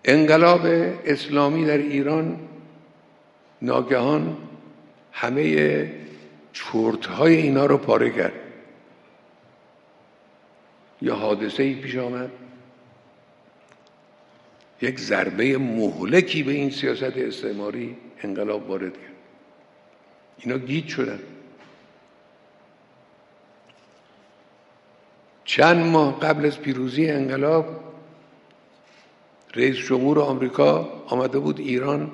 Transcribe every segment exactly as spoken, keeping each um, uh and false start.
انقلاب اسلامی در ایران ناگهان همه چرت‌های اینا رو پاره کرد. یا حادثه‌ای پیش آمد، یک ضربه مهلکی به این سیاست استعماری انقلاب وارد کرد. اینا گیج شدن. چند ماه قبل از پیروزی انقلاب رئیس جمهور آمریکا آمده بود ایران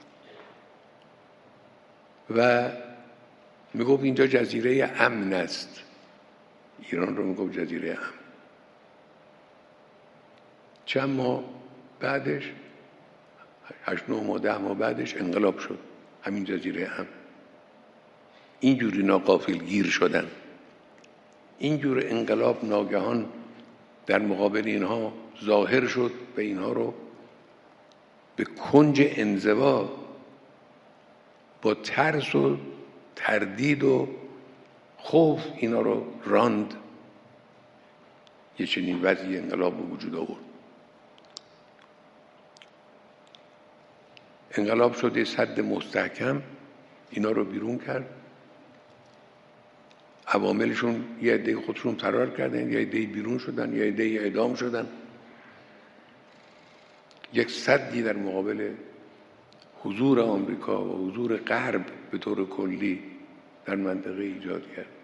و میگفت اینجا جزیره امن است. ایران رو میگفت جزیره امن. چند ماه بعدش، هشت نه ماه ده ماه بعدش انقلاب شد. همین جزیره امن. اینجوری ناغافلگیر شدن. اینجور انقلاب ناگهان در مقابل اینها ظاهر شد و اینها رو به کنج انزوا با ترس و تردید و خوف اینا رو راند. یه چنین وضعی انقلاب به وجود آورد. انقلاب شد یه سد مستحکم اینا رو بیرون کرد. عواملشون یه عده خودشون فرار کردن، یه عده بیرون شدن، یه عده اعدام شدن. یک سدی در مقابل حضور آمریکا و حضور غرب به طور کلی در منطقه ایجاد کرد.